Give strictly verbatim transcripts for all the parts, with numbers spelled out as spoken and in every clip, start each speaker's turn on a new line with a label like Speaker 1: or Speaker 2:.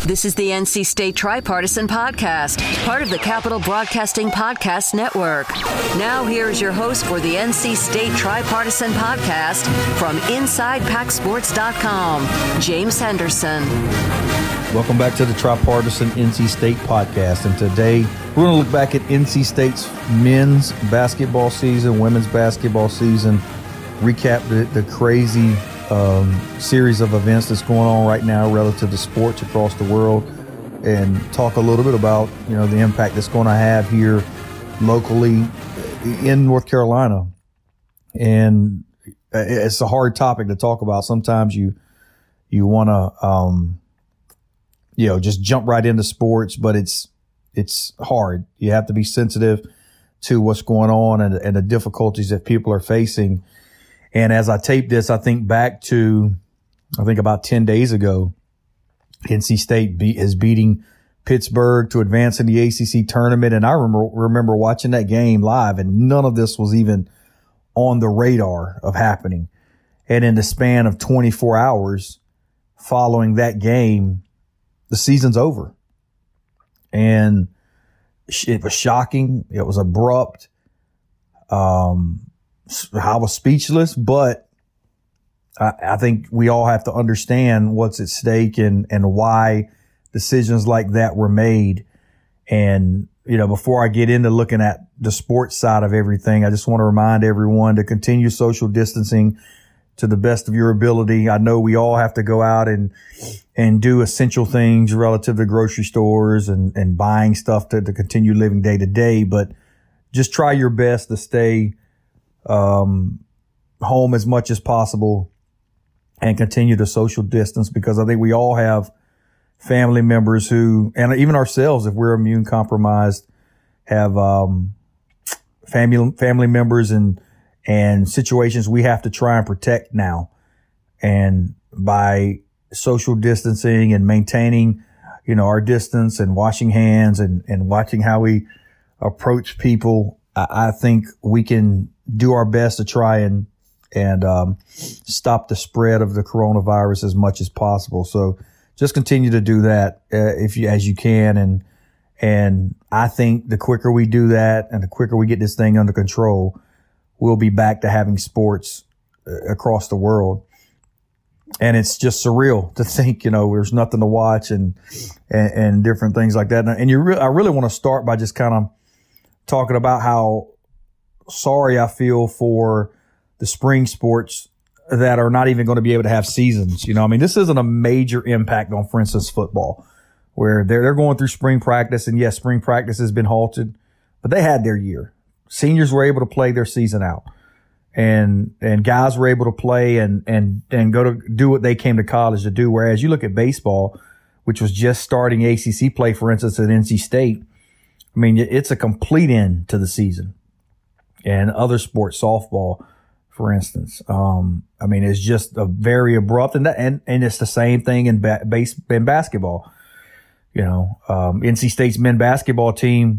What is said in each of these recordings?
Speaker 1: This is the N C State Tripartisan Podcast, part of the Capital Broadcasting Podcast Network. Now here's your host for the N C State Tripartisan Podcast from Inside Pac Sports dot com, James Henderson.
Speaker 2: Welcome back to the Tripartisan N C State Podcast. And today we're going to look back at N C State's men's basketball season, women's basketball season, recap the, the crazy um, series of events that's going on right now relative to sports across the world, and talk a little bit about, you know, the impact that's going to have here locally in North Carolina. And it's a hard topic to talk about. Sometimes you you want to, um, you know, just jump right into sports, but it's it's hard. You have to be sensitive to what's going on and, and the difficulties that people are facing. And as I tape this, I think back to, I think about ten days ago, N C State beat, is beating Pittsburgh to advance in the A C C tournament. And I remember, remember watching that game live, and none of this was even on the radar of happening. And in the span of twenty-four hours following that game, the season's over. And it was shocking. It was abrupt. Um, I was speechless, but I, I think we all have to understand what's at stake and, and why decisions like that were made. And, you know, before I get into looking at the sports side of everything, I just want to remind everyone to continue social distancing to the best of your ability. I know we all have to go out and, and do essential things relative to grocery stores and, and buying stuff to, to continue living day to day, but just try your best to stay um, home as much as possible and continue to social distance, because I think we all have family members who, and even ourselves, if we're immune compromised, have, um, family, family members and, and situations we have to try and protect now. And by social distancing and maintaining, you know, our distance and washing hands and, and watching how we approach people, I, I think we can do our best to try and, and, um, stop the spread of the coronavirus as much as possible. So just continue to do that, uh, if you, as you can. And, and I think the quicker we do that and the quicker we get this thing under control, we'll be back to having sports uh, across the world. And it's just surreal to think, you know, there's nothing to watch and, and, and different things like that. And you re- I really want to start by just kind of talking about how sorry I feel for the spring sports that are not even going to be able to have seasons. You know, I mean, this isn't a major impact on, for instance, football, where they're, they're going through spring practice. And yes, spring practice has been halted, but they had their year. Seniors were able to play their season out, and, and guys were able to play and, and, and go to do what they came to college to do. Whereas you look at baseball, which was just starting A C C play, for instance, at N C State. I mean, it's a complete end to the season. And other sports, softball, for instance, um, I mean, it's just a very abrupt, and that, and, and it's the same thing in ba- base, in basketball. You know, um, N C State's men's basketball team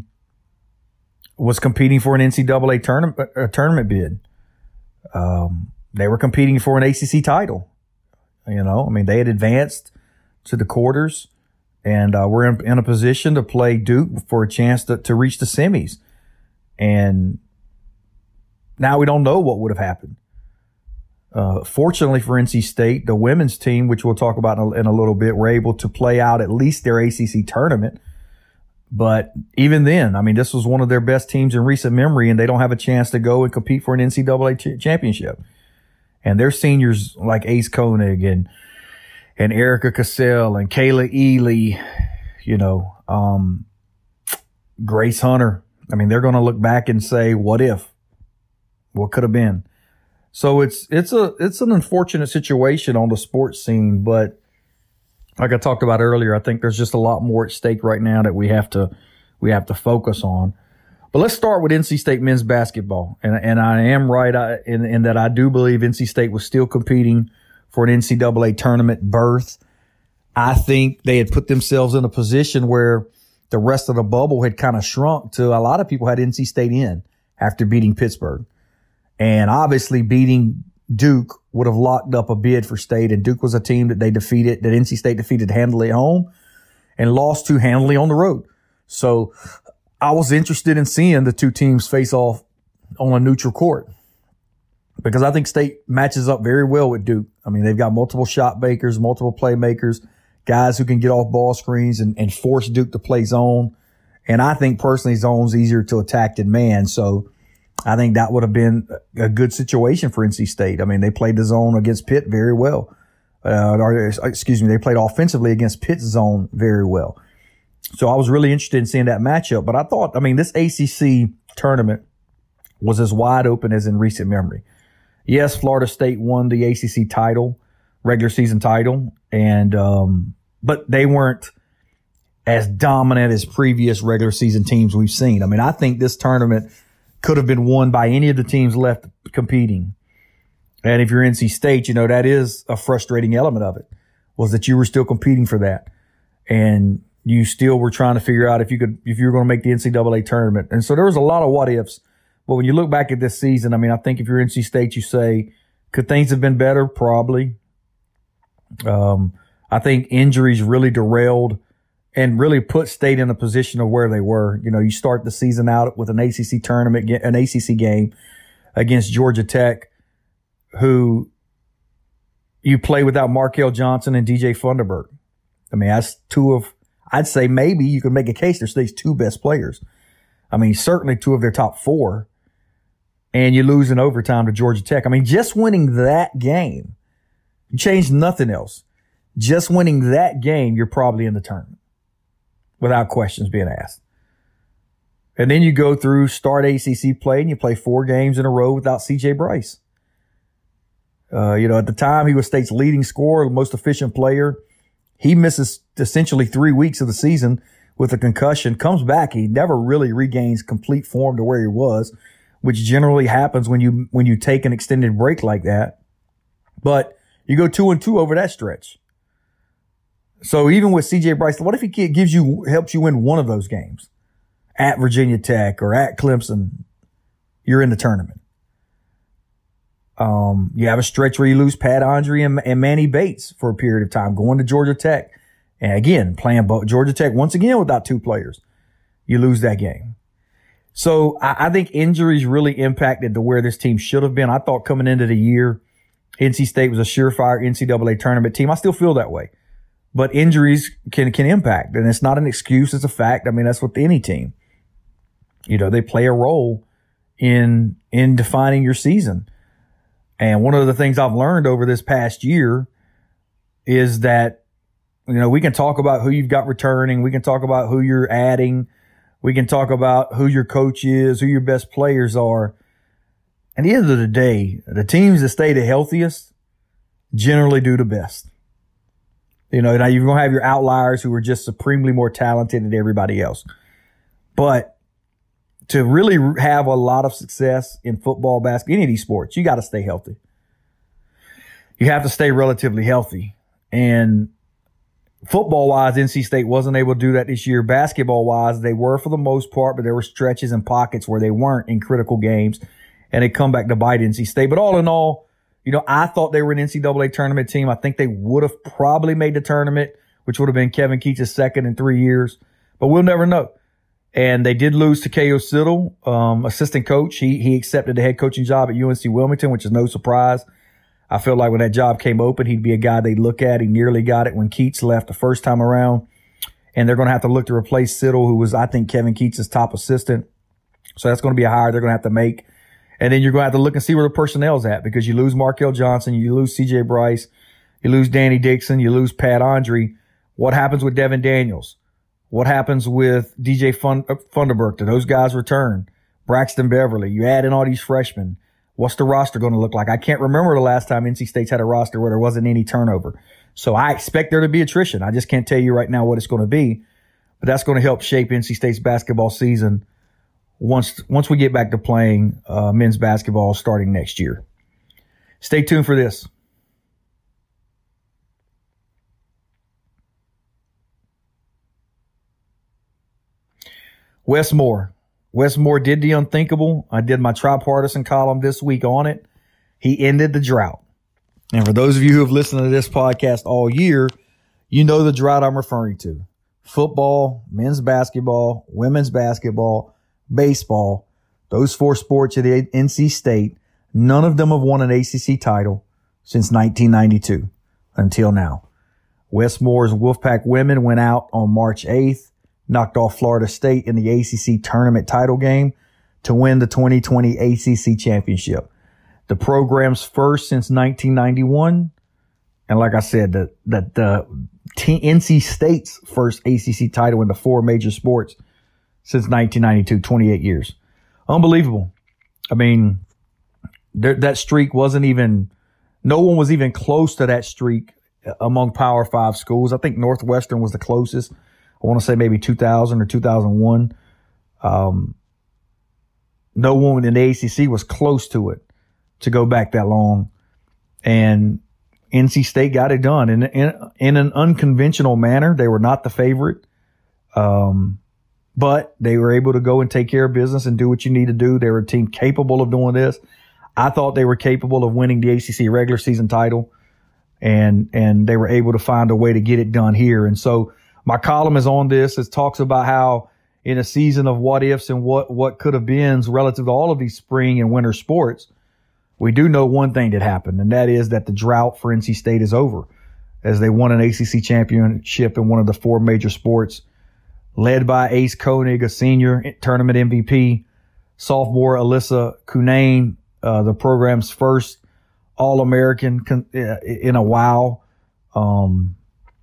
Speaker 2: was competing for an N C double A tournament, a tournament bid. Um, they were competing for an A C C title. You know, I mean, they had advanced to the quarters, and uh, we're in, in a position to play Duke for a chance to, to reach the semis. And now we don't know what would have happened. Uh, fortunately for N C State, the women's team, which we'll talk about in a, in a little bit, were able to play out at least their A C C tournament. But even then, I mean, this was one of their best teams in recent memory, and they don't have a chance to go and compete for an N C double A ch- championship. And their seniors like Ace Koenig and, and Erica Cassell and Kayla Ely, you know, um, Grace Hunter. I mean, they're going to look back and say, what if? What could have been? So it's, it's a, it's an unfortunate situation on the sports scene, but like I talked about earlier, I think there's just a lot more at stake right now that we have to, we have to focus on. But let's start with N C State men's basketball. And, and I am right in, in that I do believe N C State was still competing for an N C double A tournament berth. I think they had put themselves in a position where the rest of the bubble had kind of shrunk to a lot of people had N C State in after beating Pittsburgh. And obviously beating Duke would have locked up a bid for State, and Duke was a team that they defeated, that N C State defeated handily at home. and lost too handily on the road. So I was interested in seeing the two teams face off on a neutral court because I think State matches up very well with Duke. I mean, they've got multiple shot makers, multiple playmakers, guys who can get off ball screens and, and force Duke to play zone. And I think personally zone's easier to attack than man. So I think that would have been a good situation for N C State. I mean, they played the zone against Pitt very well. Uh, or, excuse me, they played offensively against Pitt's zone very well. So I was really interested in seeing that matchup. But I thought, I mean, this A C C tournament was as wide open as in recent memory. Yes, Florida State won the A C C title, regular season title, and um, but they weren't as dominant as previous regular season teams we've seen. I mean, I think this tournament could have been won by any of the teams left competing. And if you're N C State, you know, that is a frustrating element of it, was that you were still competing for that. And you still were trying to figure out if you could, if you were going to make the N C double A tournament. And so there was a lot of what ifs. But when you look back at this season, I mean, I think if you're N C State, you say, could things have been better? Probably. Um, I think injuries really derailed and really put State in a position of where they were. You know, you start the season out with an A C C tournament, an A C C game against Georgia Tech, who you play without Markel Johnson and D J Funderburk. I mean, that's two of, I'd say maybe you could make a case they're State's two best players. I mean, certainly two of their top four. And you lose in overtime to Georgia Tech. I mean, just winning that game, you change nothing else. Just winning that game, you're probably in the tournament without questions being asked. And then you go through start A C C play and you play four games in a row without C J Bryce. Uh, you know, at the time he was State's leading scorer, most efficient player. He misses essentially three weeks of the season with a concussion, comes back. He never really regains complete form to where he was, which generally happens when you, when you take an extended break like that. But you go two and two over that stretch. So even with C J Bryce, what if he gives you, helps you win one of those games at Virginia Tech or at Clemson? You're in the tournament. Um, you have a stretch where you lose Pat Andre and, and Manny Bates for a period of time, going to Georgia Tech. And again, playing Georgia Tech once again without two players. You lose that game. So I, I think injuries really impacted to where this team should have been. I thought coming into the year, N C State was a surefire N C double A tournament team. I still feel that way. But injuries can, can impact. And it's not an excuse. It's a fact. I mean, that's with any team. You know, they play a role in, in defining your season. And one of the things I've learned over this past year is that, you know, we can talk about who you've got returning. We can talk about who you're adding. We can talk about who your coach is, who your best players are. At the end of the day, the teams that stay the healthiest generally do the best. You know, now you're going to have your outliers who are just supremely more talented than everybody else. But to really have a lot of success in football, basketball, any of these sports, you got to stay healthy. You have to stay relatively healthy. And football-wise, N C State wasn't able to do that this year. Basketball-wise, they were for the most part, but there were stretches and pockets where they weren't in critical games, and they come back to bite N C State. But all in all, you know, I thought they were an N C double A tournament team. I think they would have probably made the tournament, which would have been Kevin Keats' second in three years. But we'll never know. And they did lose to K O Siddle, um, assistant coach. He, he accepted the head coaching job at U N C Wilmington, which is no surprise. I feel like when that job came open, he'd be a guy they'd look at. He nearly got it when Keats left the first time around. And they're going to have to look to replace Siddle, who was, I think, Kevin Keats' top assistant. So that's going to be a hire they're going to have to make. And then you're going to have to look and see where the personnel's at, because you lose Markel Johnson, you lose C J Bryce, you lose Danny Dixon, you lose Pat Andre. What happens with Devin Daniels? What happens with D J Fund- Funderburk? Do those guys return? Braxton Beverly. You add in all these freshmen. What's the roster going to look like? I can't remember the last time N C State's had a roster where there wasn't any turnover. So I expect there to be attrition. I just can't tell you right now what it's going to be. But that's going to help shape N C State's basketball season once once we get back to playing uh, men's basketball starting next year. Stay tuned for this. Wes Moore. Wes Moore did the unthinkable. I did my tripartisan column this week on it. He ended the drought. And for those of you who have listened to this podcast all year, you know the drought I'm referring to. football, men's basketball, women's basketball, baseball, those four sports at N C State, none of them have won an A C C title since nineteen ninety-two until now. Wes Moore's Wolfpack women went out on March eighth, knocked off Florida State in the A C C tournament title game to win the twenty twenty A C C championship. The program's first since nineteen ninety-one. And like I said, the, the, the T- N C State's first A C C title in the four major sports since nineteen ninety-two, twenty-eight years. Unbelievable. I mean, there, that streak wasn't even, no one was even close to that streak among Power Five schools. I think Northwestern was the closest. I want to say maybe two thousand or two thousand one. Um, no one in the A C C was close to it to go back that long. And N C State got it done in, in, in an unconventional manner. They were not the favorite. Um, but they were able to go and take care of business and do what you need to do. They were a team capable of doing this. I thought they were capable of winning the A C C regular season title, and, and they were able to find a way to get it done here. And so my column is on this. It talks about how in a season of what ifs and what, what could have been relative to all of these spring and winter sports, we do know one thing that happened, and that is that the drought for N C State is over as they won an A C C championship in one of the four major sports, led by Ace Koenig, a senior tournament M V P, sophomore Alyssa Cunane, uh, the program's first All-American con- in a while. Um,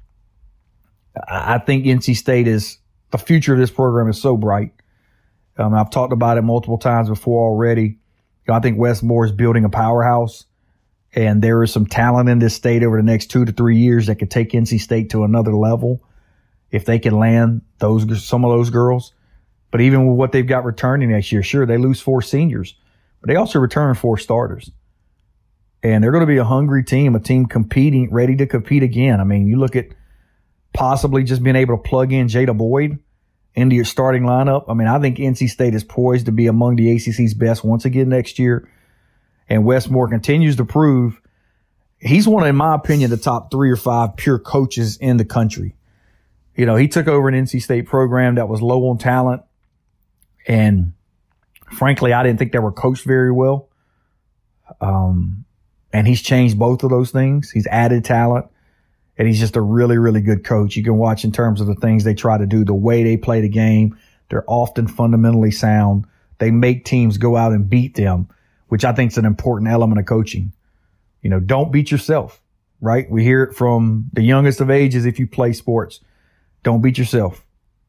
Speaker 2: I think N C State is, the future of this program is so bright. Um, I've talked about it multiple times before already. I think Wes Moore is building a powerhouse, and there is some talent in this state over the next two to three years that could take N C State to another level if they can land those some of those girls. But even with what they've got returning next year, sure, they lose four seniors, but they also return four starters. And they're going to be a hungry team, a team competing, ready to compete again. I mean, you look at possibly just being able to plug in Jada Boyd into your starting lineup. I mean, I think N C State is poised to be among the A C C's best once again next year. And Wes Moore continues to prove he's one of, in my opinion, the top three or five pure coaches in the country. You know, he took over an N C State program that was low on talent. And frankly, I didn't think they were coached very well. Um, and he's changed both of those things. He's added talent. And he's just a really, really good coach. You can watch in terms of the things they try to do, the way they play the game. They're often fundamentally sound. They make teams go out and beat them, which I think is an important element of coaching. You know, don't beat yourself, right? We hear it from the youngest of ages if you play sports. Don't beat yourself.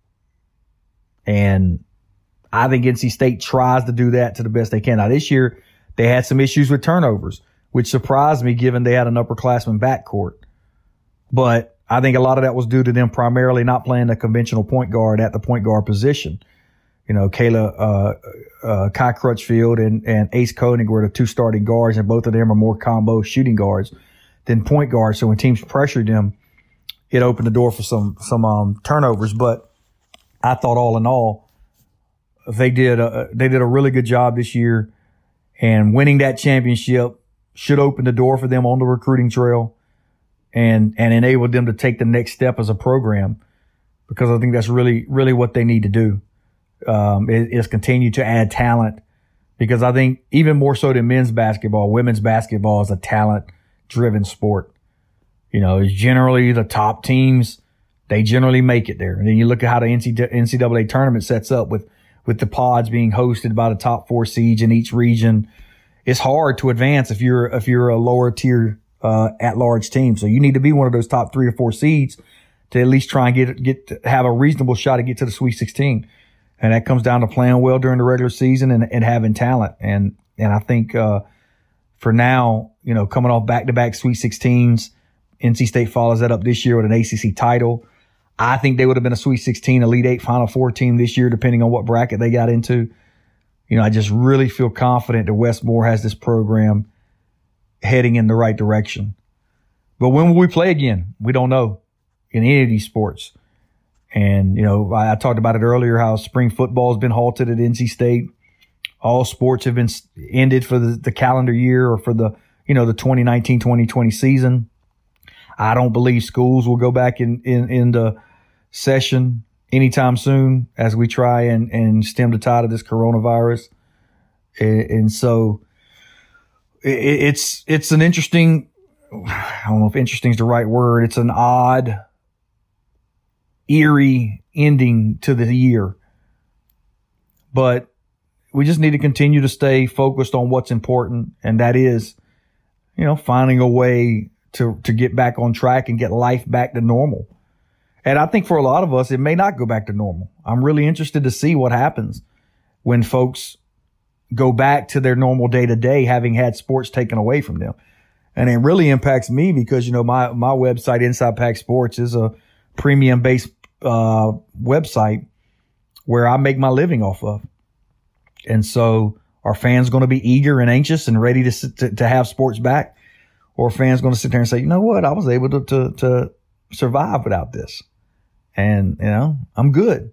Speaker 2: And I think N C State tries to do that to the best they can. Now, this year, they had some issues with turnovers, which surprised me given they had an upperclassman backcourt. But I think a lot of that was due to them primarily not playing a conventional point guard at the point guard position. You know, Kayla, uh, uh, Kai Crutchfield and, and Ace Koenig were the two starting guards, and both of them are more combo shooting guards than point guards. So when teams pressured them, it opened the door for some, some, um, turnovers. But I thought all in all, they did a, they did a really good job this year, and winning that championship should open the door for them on the recruiting trail. And, and enabled them to take the next step as a program, because I think that's really, really what they need to do, um, is, is continue to add talent, because I think even more so than men's basketball, women's basketball is a talent driven sport. You know, it's generally the top teams, they generally make it there. And then you look at how the N C double A tournament sets up with, with the pods being hosted by the top four seeds in each region. It's hard to advance if you're, if you're a lower tier Uh, at-large team. So you need to be one of those top three or four seeds to at least try and get, get, to have a reasonable shot to get to the Sweet sixteen. And that comes down to playing well during the regular season and, and having talent. And, and I think, uh, for now, you know, coming off back-to-back Sweet sixteens, N C State follows that up this year with an A C C title. I think they would have been a Sweet sixteen, Elite Eight, Final Four team this year, depending on what bracket they got into. You know, I just really feel confident that Wes Moore has this program heading in the right direction. But when will we play again? We don't know in any of these sports. And, you know, I, I talked about it earlier, how spring football has been halted at N C State. All sports have been ended for the, the calendar year or for the, you know, the twenty nineteen twenty twenty season. I don't believe schools will go back in, in, into session anytime soon as we try and, and stem the tide of this coronavirus. And, and so it, it's, it's an interesting, I don't know if interesting is the right word. It's an odd, eerie ending to the year, but we just need to continue to stay focused on what's important. And that is, you know, finding a way to, to get back on track and get life back to normal. And I think for a lot of us, it may not go back to normal. I'm really interested to see what happens when folks go back to their normal day to day, having had sports taken away from them. And it really impacts me because, you know, my, my website, Inside Pack Sports, is a premium based, uh, website where I make my living off of. And so are fans going to be eager and anxious and ready to, to, to have sports back? Or are fans going to sit there and say, you know what? I was able to, to, to survive without this. And, you know, I'm good.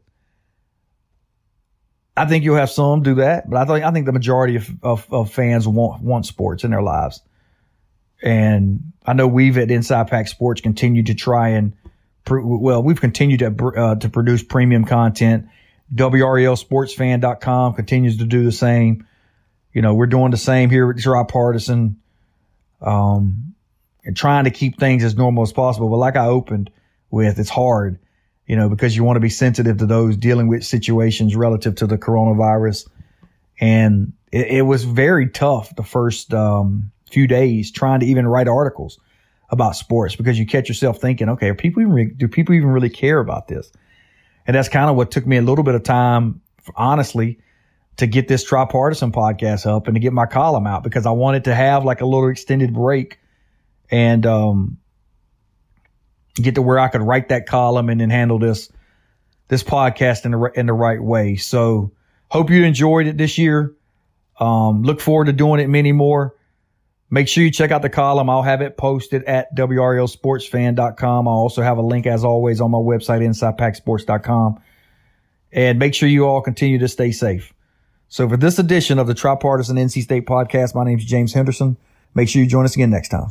Speaker 2: I think you'll have some do that, but I think, I think the majority of, of, of fans want, want sports in their lives. And I know we've at Inside Pack Sports continued to try and, well, we've continued to, uh, to produce premium content. W R A L sports fan dot com continues to do the same. You know, we're doing the same here at Tri-Partisan, um, and trying to keep things as normal as possible. But like I opened with, it's hard, you know, because you want to be sensitive to those dealing with situations relative to the coronavirus. And it, it was very tough the first, um, few days trying to even write articles about sports, because you catch yourself thinking, okay, are people even, do people even really care about this? And that's kind of what took me a little bit of time, honestly, to get this Tri-Partisan podcast up and to get my column out, because I wanted to have like a little extended break and, um, get to where I could write that column and then handle this, this podcast in the, in the right way. So hope you enjoyed it this year. Um, look forward to doing it many more. Make sure you check out the column. I'll have it posted at W R A L sports fan dot com. I'll also have a link, as always, on my website, inside pack sports dot com. And make sure you all continue to stay safe. So for this edition of the Tri-Partisan N C State podcast, my name is James Henderson. Make sure you join us again next time.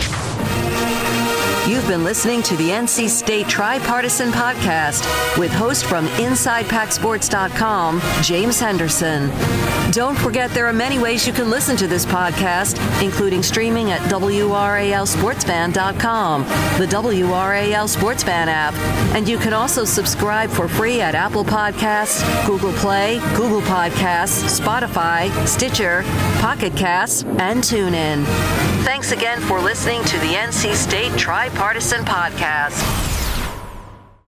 Speaker 1: You've been listening to the N C State Tri-Partisan Podcast with host from inside pack sports dot com, James Henderson. Don't forget there are many ways you can listen to this podcast, including streaming at W R A L sports fan dot com, the W R A L Sportsfan app, and you can also subscribe for free at Apple Podcasts, Google Play, Google Podcasts, Spotify, Stitcher, Pocket Casts, and TuneIn. Thanks again for listening to the N C State Tri-Partisan Podcast.